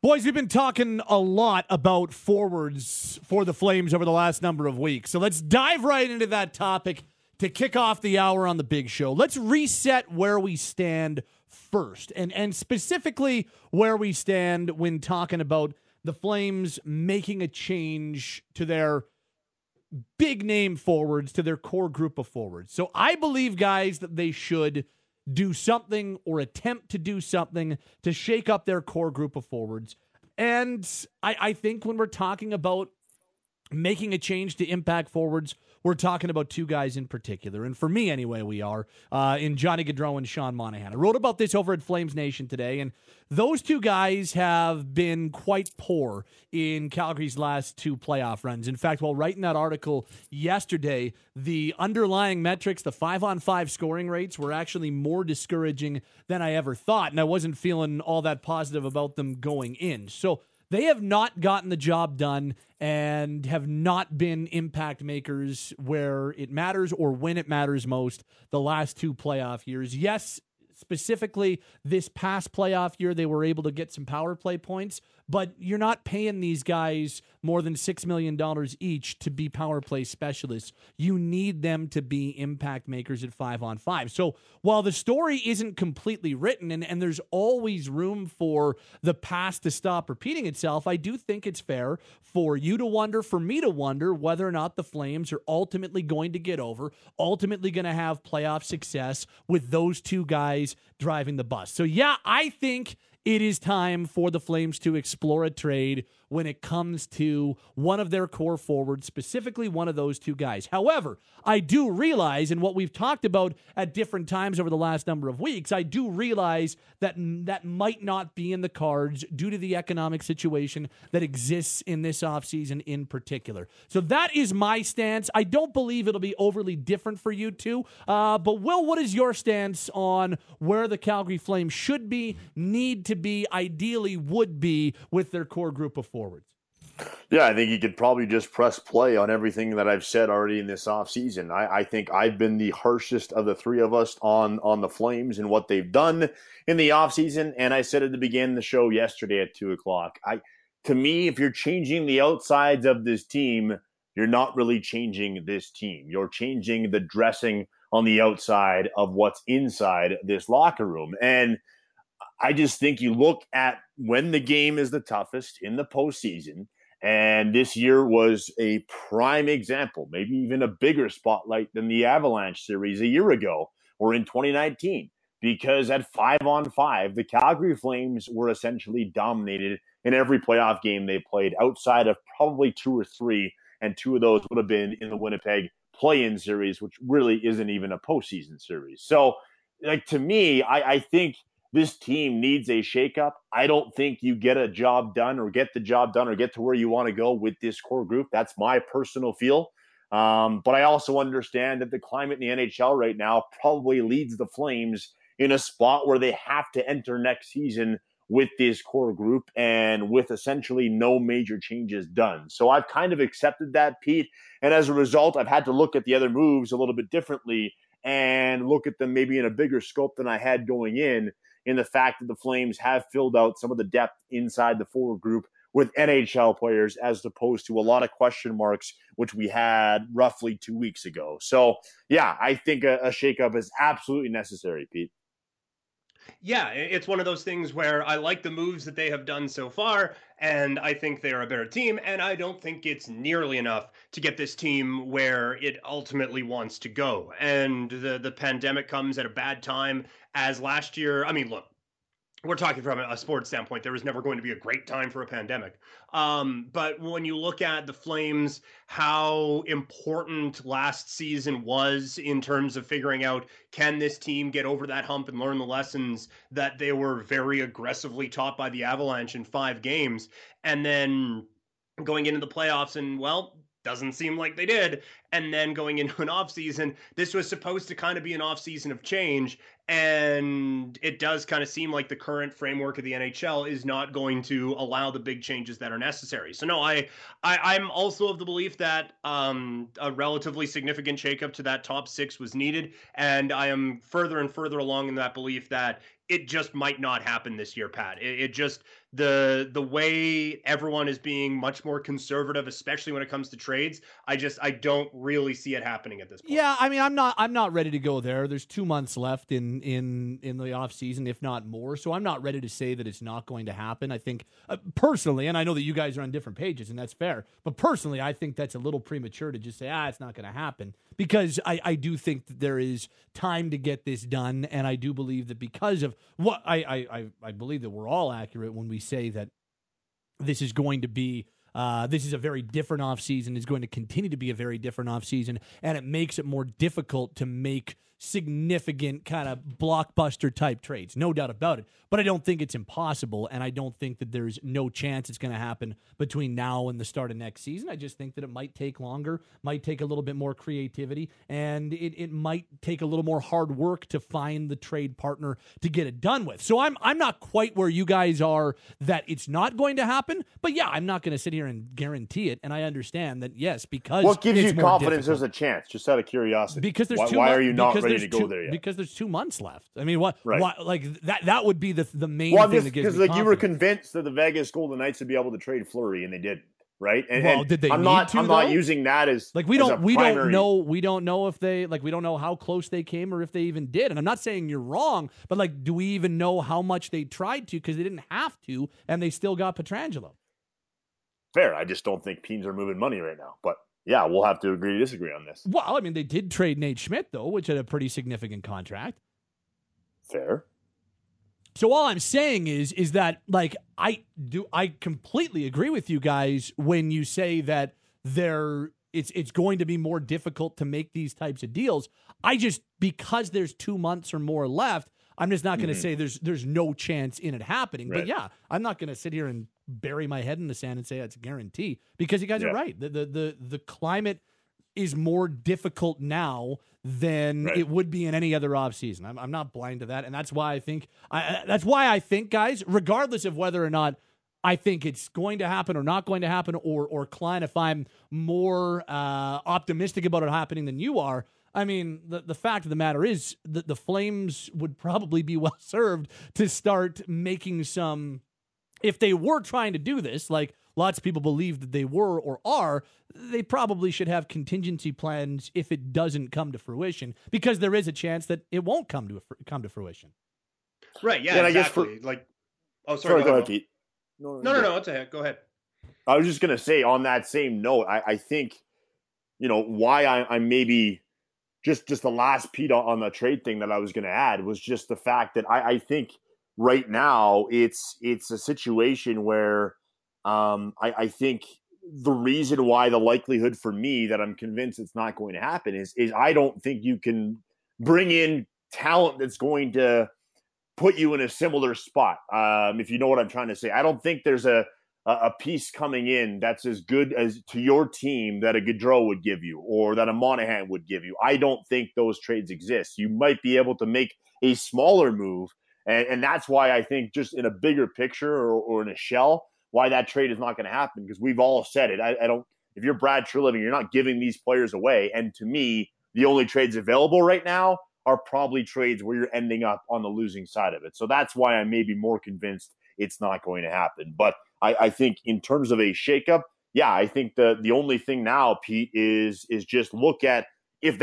Boys, we've been talking a lot about forwards for the Flames over the last number of weeks. So let's dive right into that topic to kick off the hour on the big show. Let's reset where we stand first, and specifically where we stand when talking about the Flames making a change to their big name forwards, to their core group of forwards. So I believe, guys, that they should do something or attempt to do something to shake up their core group of forwards. And I think when we're talking about making a change to impact forwards, we're talking about two guys in particular. And for me, anyway, we are in Johnny Gaudreau and Sean Monahan. I wrote about this over at Flames Nation today, and those two guys have been quite poor in Calgary's last two playoff runs. In fact, while writing that article yesterday, the underlying metrics, the 5-on-5 scoring rates, were actually more discouraging than I ever thought, and I wasn't feeling all that positive about them going in. So they have not gotten the job done and have not been impact makers where it matters or when it matters most the last two playoff years. Yes, specifically this past playoff year, they were able to get some power play points, but you're not paying these guys more than $6 million each to be power play specialists. You need them to be impact makers at 5-on-5. So while the story isn't completely written and there's always room for the past to stop repeating itself, I do think it's fair for you to wonder, for me to wonder, whether or not the Flames are ultimately going to get over, ultimately going to have playoff success with those two guys driving the bus. So yeah, I think it is time for the Flames to explore a trade when it comes to one of their core forwards, specifically one of those two guys. However, I do realize, and what we've talked about at different times over the last number of weeks, I do realize that that might not be in the cards due to the economic situation that exists in this offseason in particular. So that is my stance. I don't believe it'll be overly different for you two. But Will, what is your stance on where the Calgary Flames should be, need to be, ideally would be with their core group of forwards? Yeah, I think you could probably just press play on everything that I've said already in this offseason. I think I've been the harshest of the three of us on the Flames and what they've done in the offseason. And I said at the beginning of the show yesterday at 2 o'clock, to me, if you're changing the outsides of this team, you're not really changing this team. You're changing the dressing on the outside of what's inside this locker room. And I just think you look at when the game is the toughest in the postseason, and this year was a prime example, maybe even a bigger spotlight than the Avalanche series a year ago or in 2019, because at 5-on-5, the Calgary Flames were essentially dominated in every playoff game they played outside of probably two or three, and two of those would have been in the Winnipeg play-in series, which really isn't even a postseason series. So, to me, I think this team needs a shakeup. I don't think you get a job done or get the job done or get to where you want to go with this core group. That's my personal feel. But I also understand that the climate in the NHL right now probably leads the Flames in a spot where they have to enter next season with this core group and with essentially no major changes done. So I've kind of accepted that, Pete. And as a result, I've had to look at the other moves a little bit differently and look at them maybe in a bigger scope than I had going in the fact that the Flames have filled out some of the depth inside the forward group with NHL players as opposed to a lot of question marks, which we had roughly 2 weeks ago. So, yeah, I think a shakeup is absolutely necessary, Pete. Yeah, it's one of those things where I like the moves that they have done so far, and I think they are a better team, and I don't think it's nearly enough to get this team where it ultimately wants to go. And the pandemic comes at a bad time, as last year. I mean, look, we're talking from a sports standpoint. There was never going to be a great time for a pandemic. But when you look at the Flames, how important last season was in terms of figuring out, can this team get over that hump and learn the lessons that they were very aggressively taught by the Avalanche in 5 games, and then going into the playoffs, and well, doesn't seem like they did. and then going into an offseason, this was supposed to kind of be an offseason of change. And it does kind of seem like the current framework of the NHL is not going to allow the big changes that are necessary. So no, I'm also of the belief that a relatively significant shakeup to that top six was needed, and I am further and further along in that belief that it just might not happen this year, Pat. It just the way everyone is being much more conservative, especially when it comes to trades. I don't really see it happening at this point. Yeah, I mean, I'm not ready to go there. There's 2 months left in the off season, if not more. So I'm not ready to say that it's not going to happen. I think personally, and I know that you guys are on different pages, and that's fair. But personally, I think that's a little premature to just say, it's not going to happen, because I do think that there is time to get this done, and I do believe that because of what I believe that we're all accurate when we say that this is going to be. This is a very different offseason. It's going to continue to be a very different offseason, and it makes it more difficult to make significant kind of blockbuster type trades. No doubt about it. But I don't think it's impossible, and I don't think that there's no chance it's going to happen between now and the start of next season. I just think that it might take longer, might take a little bit more creativity, and it might take a little more hard work to find the trade partner to get it done with. So I'm not quite where you guys are that it's not going to happen, but yeah, I'm not going to sit here and guarantee it, and I understand that, yes, because what gives it's you more confidence difficult. there's a chance, just out of curiosity? Because there's why are you not ready to go there yet? Because there's 2 months left. I mean, what? Right. Why, like that would be the main thing that gives me because like you were confidence. convinced that the Vegas Golden Knights would be able to trade Fleury, and they didn't, right? And, Well, and did they I'm need not to, I'm though? not using that as Like we don't know if they, like, we don't know how close they came or if they even did. And I'm not saying you're wrong, but like, do we even know how much they tried to, because they didn't have to, and they still got Pietrangelo? Fair. I just don't think teams are moving money right now. But yeah, we'll have to agree to disagree on this. Well, I mean, they did trade Nate Schmidt though, which had a pretty significant contract. Fair. So all I'm saying is that, like, I completely agree with you guys when you say that it's going to be more difficult to make these types of deals. I just, because there's 2 months or more left, I'm just not going to say there's no chance in it happening. Right. But yeah, I'm not going to sit here and bury my head in the sand and say it's a guarantee, because you guys are right. The climate is more difficult now than it would be in any other offseason. I'm not blind to that, and that's why I think, guys, regardless of whether or not I think it's going to happen or not going to happen, or Klein, if I'm more optimistic about it happening than you are, I mean, the fact of the matter is that the Flames would probably be well served to start making some, if they were trying to do this, like lots of people believe that they were or are, they probably should have contingency plans if it doesn't come to fruition, because there is a chance that it won't come to fruition. Right. Yeah. And exactly. I guess like, oh, sorry. go ahead, Pete. No. It's a go ahead. I was just going to say, on that same note, I think, why I'm maybe just the last Pete on the trade thing that I was going to add was just the fact that I think right now it's a situation where I think the reason why the likelihood for me that I'm convinced it's not going to happen is I don't think you can bring in talent that's going to put you in a similar spot. If you know what I'm trying to say, I don't think there's a piece coming in that's as good as to your team that a Gaudreau would give you or that a Monahan would give you. I don't think those trades exist. You might be able to make a smaller move, and that's why I think, just in a bigger picture or in a shell, why that trade is not going to happen, because we've all said it. I don't. If you're Brad Treliving, you're not giving these players away. And to me, the only trades available right now are probably trades where you're ending up on the losing side of it. So that's why I may be more convinced it's not going to happen. But I think in terms of a shakeup, yeah, I think the only thing now, Pete, is just look at if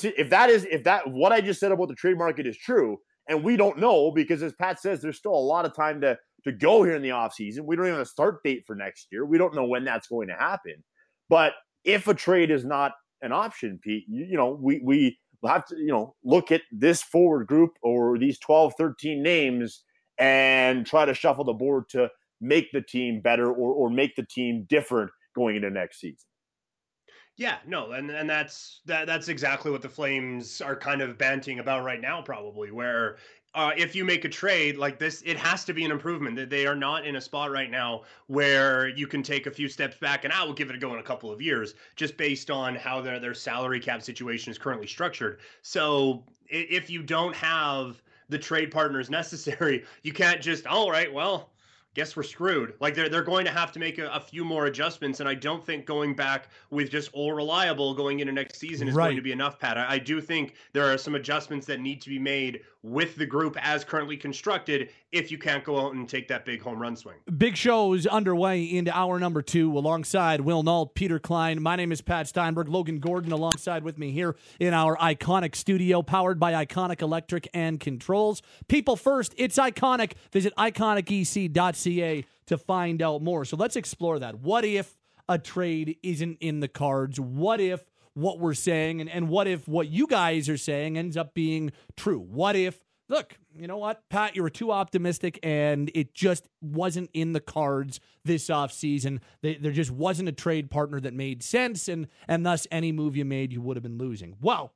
what I just said about the trade market is true, and we don't know, because as Pat says, there's still a lot of time to go here in the offseason. We don't even have a start date for next year. We don't know when that's going to happen. But if a trade is not an option, Pete, we have to, look at this forward group or these 12, 13 names and try to shuffle the board to make the team better or make the team different going into next season. Yeah, no, and that's exactly what the Flames are kind of banting about right now, probably, where if you make a trade like this, it has to be an improvement. That they are not in a spot right now where you can take a few steps back and I will give it a go in a couple of years, just based on how their salary cap situation is currently structured. So if you don't have the trade partners necessary, you can't just, all right, well, guess we're screwed. Like they're going to have to make a few more adjustments, and I don't think going back with just all reliable going into next season is going to be enough, Pat. I do think there are some adjustments that need to be made with the group as currently constructed if you can't go out and take that big home run swing. Big shows underway into hour number 2 alongside Will Nault, Peter Klein. My name is Pat Steinberg. Logan Gordon alongside with me here in our iconic studio powered by Iconic Electric and Controls. People first, it's iconic. Visit iconicec.ca to find out more. So let's explore that. What if a trade isn't in the cards? What if what we're saying and what if what you guys are saying ends up being true? What if, look, you know what, Pat, you were too optimistic and it just wasn't in the cards this offseason. There just wasn't a trade partner that made sense, and thus any move you made, you would have been losing. Well,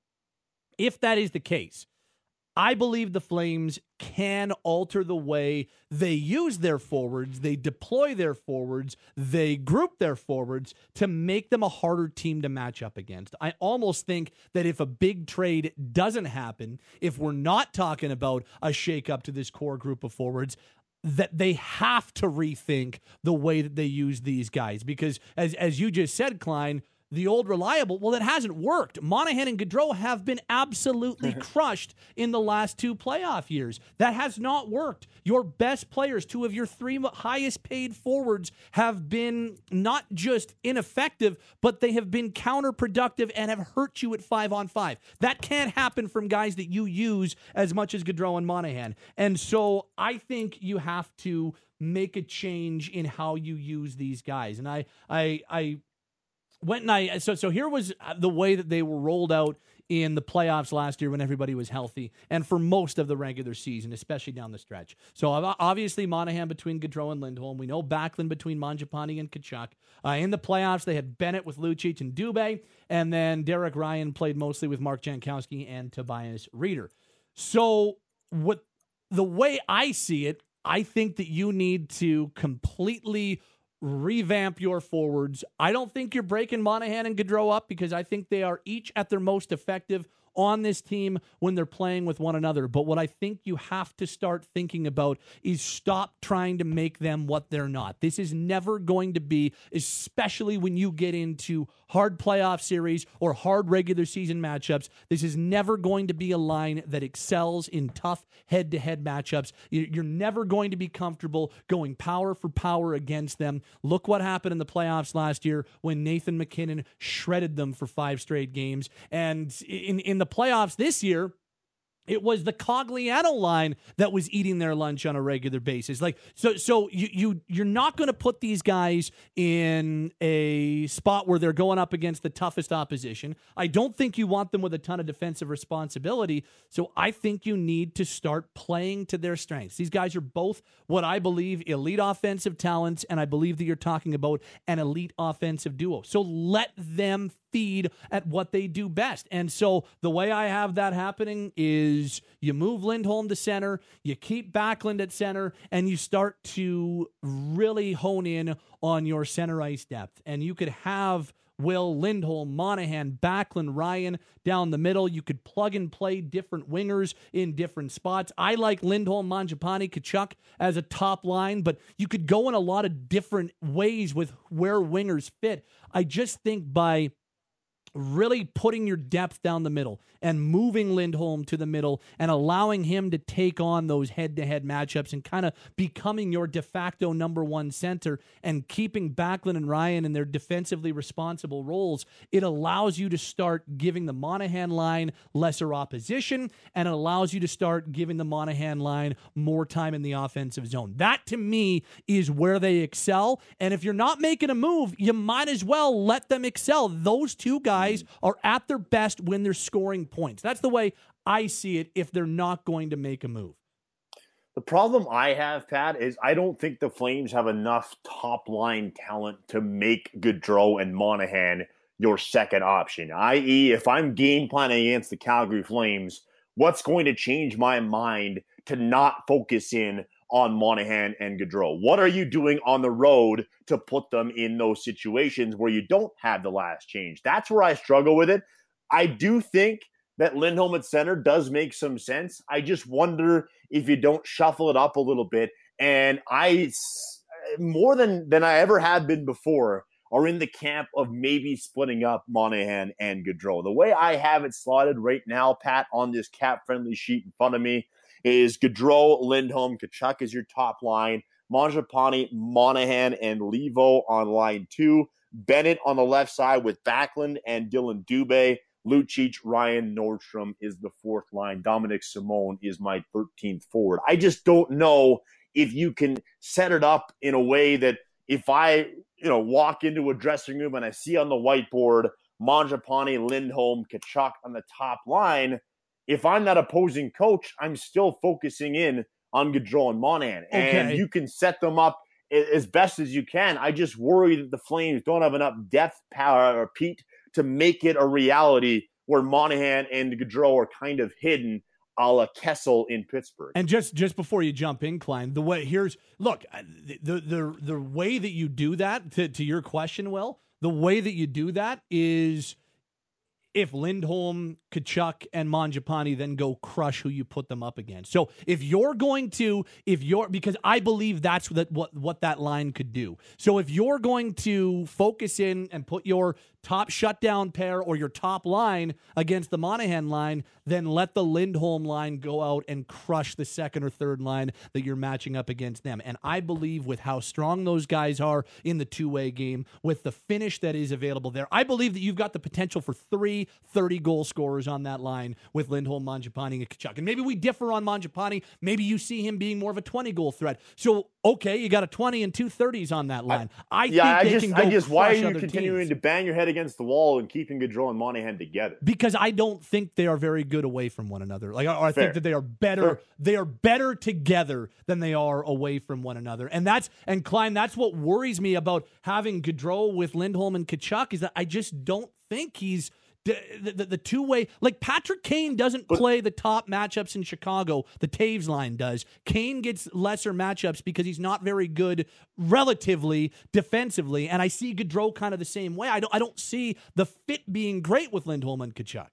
if that is the case, I believe the Flames can alter the way they use their forwards, they deploy their forwards, they group their forwards to make them a harder team to match up against. I almost think that if a big trade doesn't happen, if we're not talking about a shakeup to this core group of forwards, that they have to rethink the way that they use these guys. Because as you just said, Klein, the old reliable, well, it hasn't worked. Monahan and Gaudreau have been absolutely crushed in the last 2 playoff years. That has not worked. Your best players, 2 of your 3 highest paid forwards, have been not just ineffective, but they have been counterproductive and have hurt you at 5-on-5. That can't happen from guys that you use as much as Gaudreau and Monahan. And so I think you have to make a change in how you use these guys. And I went and so here was the way that they were rolled out in the playoffs last year when everybody was healthy, and for most of the regular season, especially down the stretch. So obviously Monahan between Gaudreau and Lindholm. We know Backlund between Mangiapane and Tkachuk. In the playoffs, they had Bennett with Lucic and Dubé, and then Derek Ryan played mostly with Mark Jankowski and Tobias Rieder. So the way I see it, I think that you need to completely revamp your forwards. I don't think you're breaking Monahan and Gaudreau up, because I think they are each at their most effective on this team when they're playing with one another. But what I think you have to start thinking about is stop trying to make them what they're not. This is never going to be, especially when you get into hard playoff series or hard regular season matchups, this is never going to be a line that excels in tough head-to-head matchups. You're never going to be comfortable going power for power against them. Look what happened in the playoffs last year when Nathan MacKinnon shredded them for 5 straight games. And in the playoffs this year, it was the Cogliano line that was eating their lunch on a regular basis. Like, so you're not going to put these guys in a spot where they're going up against the toughest opposition. I don't think you want them with a ton of defensive responsibility. So I think you need to start playing to their strengths. These guys are both what I believe elite offensive talents, and I believe that you're talking about an elite offensive duo. So let them feed at what they do best. And so the way I have that happening is you move Lindholm to center, you keep Backlund at center, and you start to really hone in on your center ice depth. And you could have Will, Lindholm, Monahan, Backlund, Ryan down the middle. You could plug and play different wingers in different spots. I like Lindholm, Mangiapane, Tkachuk as a top line, but you could go in a lot of different ways with where wingers fit. I just think by really putting your depth down the middle and moving Lindholm to the middle and allowing him to take on those head-to-head matchups and kind of becoming your de facto number 1 center and keeping Backlund and Ryan in their defensively responsible roles, it allows you to start giving the Monahan line lesser opposition, and it allows you to start giving the Monahan line more time in the offensive zone. That, to me, is where they excel, and if you're not making a move, you might as well let them excel. Those 2 guys are at their best when they're scoring points. That's the way I see it if they're not going to make a move. The problem I have, Pat, is I don't think the Flames have enough top-line talent to make Gaudreau and Monahan your second option, i.e., if I'm game planning against the Calgary Flames, what's going to change my mind to not focus in on Monahan and Gaudreau? What are you doing on the road to put them in those situations where you don't have the last change? That's where I struggle with it. I do think that Lindholm at center does make some sense. I just wonder if you don't shuffle it up a little bit. And I, more than I ever have been before, are in the camp of maybe splitting up Monahan and Gaudreau. The way I have it slotted right now, Pat, on this cap-friendly sheet in front of me, is Gaudreau, Lindholm, Tkachuk is your top line, Mangiapane, Monahan, and Levo on line 2, Bennett on the left side with Backlund and Dylan Dubé, Lucic, Ryan Nordstrom is the fourth line. Dominic Simone is my 13th forward. I just don't know if you can set it up in a way that if I, walk into a dressing room and I see on the whiteboard Mangiapane, Lindholm, Tkachuk on the top line, if I'm that opposing coach, I'm still focusing in on Gaudreau and Monahan. Okay. And you can set them up as best as you can. I just worry that the Flames don't have enough depth, power, or Pete, to make it a reality where Monahan and Gaudreau are kind of hidden a la Kessel in Pittsburgh. And just before you jump in, Klein, the way the way that you do that, to your question, Will, the way that you do that is if Lindholm, Tkachuk, and Mangiapane then go crush who you put them up against. So because I believe that's what that line could do. So if you're going to focus in and put your top shutdown pair or your top line against the Monahan line, then let the Lindholm line go out and crush the second or third line that you're matching up against them. And I believe with how strong those guys are in the two-way game, with the finish that is available there, I believe that you've got the potential for 3 30-goal scorers on that line with Lindholm, Mangiapane, and Tkachuk. And maybe we differ on Mangiapane. Maybe you see him being more of a 20-goal threat. So, okay, you got a 20 and 2 30s on that line. I think why are you continuing to bang your head against the wall and keeping Gaudreau and Monahan together? Because I don't think they are very good away from one another. I think that they are better. Fair. They are better together than they are away from one another. And Klein, that's what worries me about having Gaudreau with Lindholm and Tkachuk, is that I just don't think he's the two-way. Like, Patrick Kane doesn't play the top matchups in Chicago. The Taves line does. Kane gets lesser matchups because he's not very good relatively defensively, and I see Gaudreau kind of the same way. I don't see the fit being great with Lindholm and Tkachuk.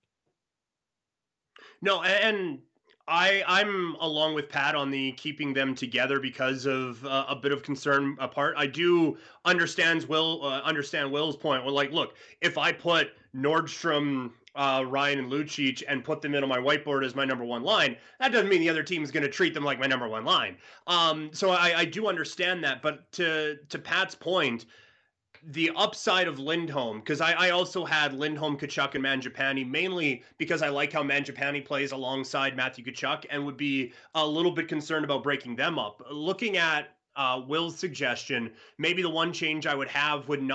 No, and I'm along with Pat on the keeping them together because of a bit of concern apart. I do understand Will's point. Well, look, if I put Nordstrom, Ryan, and Lucic and put them in on my whiteboard as my number one line, that doesn't mean the other team is going to treat them like my number one line. So I do understand that. But to Pat's point, the upside of Lindholm, because I also had Lindholm, Tkachuk, and Mangiapane, mainly because I like how Mangiapane plays alongside Matthew Tkachuk and would be a little bit concerned about breaking them up. Looking at Will's suggestion, maybe the one change I would have would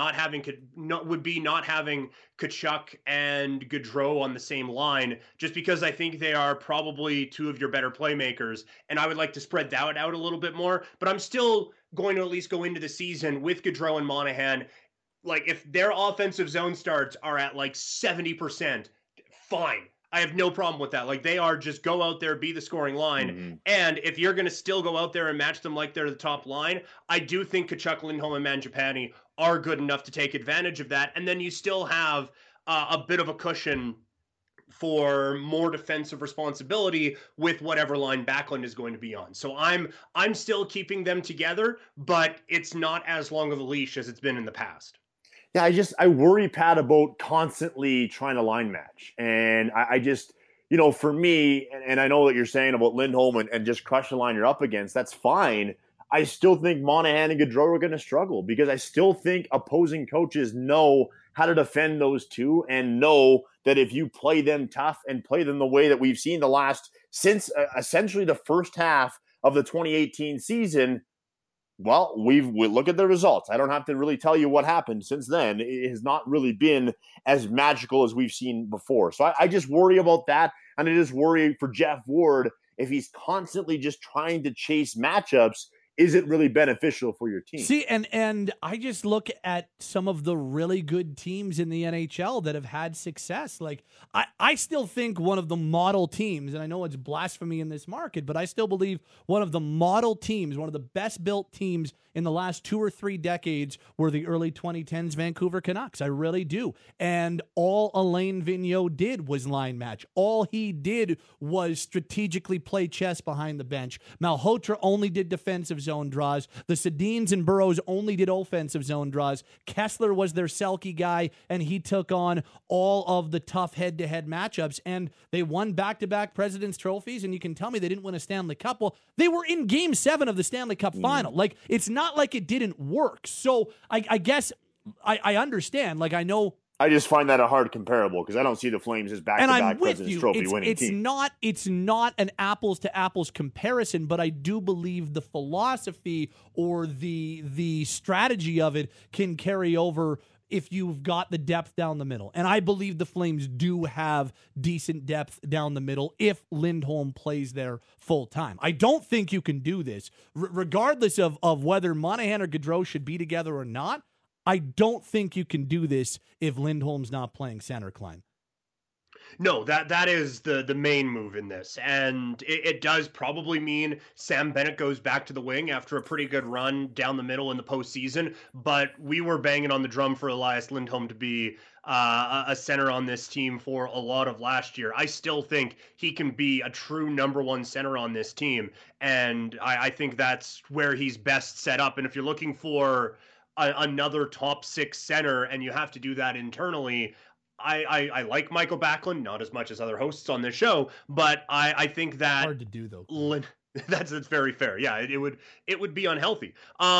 be not having Tkachuk and Gaudreau on the same line, just because I think they are probably two of your better playmakers, and I would like to spread that out a little bit more. But I'm still going to at least go into the season with Gaudreau and Monahan. If their offensive zone starts are at 70%, fine. I have no problem with that. They are just go out there, be the scoring line. Mm-hmm. And if you're going to still go out there and match them like they're the top line, I do think Tkachuk, Lindholm, and Mangiapane are good enough to take advantage of that. And then you still have a bit of a cushion for more defensive responsibility with whatever line Backlund is going to be on. So I'm still keeping them together, but it's not as long of a leash as it's been in the past. Yeah, I worry, Pat, about constantly trying to line match. And I just, for me, and I know what you're saying about Lindholm and just crush the line you're up against, that's fine. I still think Monahan and Gaudreau are going to struggle because I still think opposing coaches know how to defend those two and know that if you play them tough and play them the way that we've seen since essentially the first half of the 2018 season, well, we look at the results. I don't have to really tell you what happened since then. It has not really been as magical as we've seen before. So I just worry about that. And I just worry for Jeff Ward, if he's constantly just trying to chase matchups, is it really beneficial for your team? See, and I just look at some of the really good teams in the NHL that have had success. Like, I still think one of the model teams, and I know it's blasphemy in this market, but I still believe one of the model teams, one of the best built teams in the last 2 or 3 decades were the early 2010s Vancouver Canucks. I really do. And all Alain Vigneault did was line match. All he did was strategically play chess behind the bench. Malhotra only did defensive zone draws. The Sedins and Burrows only did offensive zone draws. Kessler was their Selke guy, and he took on all of the tough head-to-head matchups, and they won back-to-back President's Trophies, and you can tell me they didn't win a Stanley Cup. Well, they were in Game 7 of the Stanley Cup Final. Like, it's not like it didn't work. So I guess I understand. Like, I know. I just find that a hard comparable because I don't see the Flames as back-to-back President's Trophy winning team. It's not an apples-to-apples comparison, but I do believe the philosophy or the strategy of it can carry over if you've got the depth down the middle. And I believe the Flames do have decent depth down the middle if Lindholm plays there full time. I don't think you can do this, regardless of whether Monahan or Gaudreau should be together or not. I don't think you can do this if Lindholm's not playing center, Klein. No, that is the main move in this. And it does probably mean Sam Bennett goes back to the wing after a pretty good run down the middle in the postseason. But we were banging on the drum for Elias Lindholm to be a center on this team for a lot of last year. I still think he can be a true number one center on this team. And I think that's where he's best set up. And if you're looking for another top 6 center and you have to do that internally, I like Michael Backlund, not as much as other hosts on this show, but I think that hard to do though. That's very fair. Yeah, it would be unhealthy.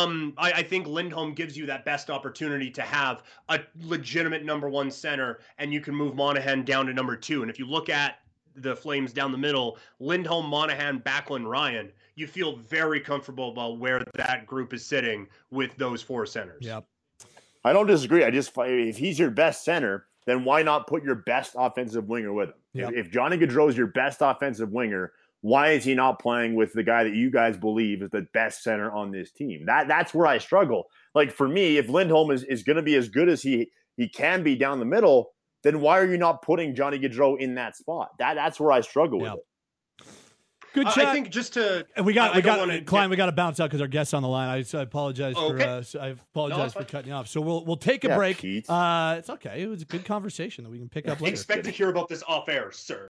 I think Lindholm gives you that best opportunity to have a legitimate number 1 center, and you can move Monahan down to number 2. And if you look at the Flames down the middle, Lindholm, Monahan, Backlund, Ryan, you feel very comfortable about where that group is sitting with those 4 centers. Yep. I don't disagree. If he's your best center, then why not put your best offensive winger with him? Yep. If Johnny Gaudreau is your best offensive winger, why is he not playing with the guy that you guys believe is the best center on this team? That's where I struggle. Like, for me, if Lindholm is going to be as good as he can be down the middle, then why are you not putting Johnny Gaudreau in that spot? That's where I struggle with it. Good chat. I think just to we got Klein. We got to bounce out because our guest's on the line. I apologize for cutting you off. So we'll take a break. It's okay. It was a good conversation that we can pick up later. Expect to hear about this off air, sir.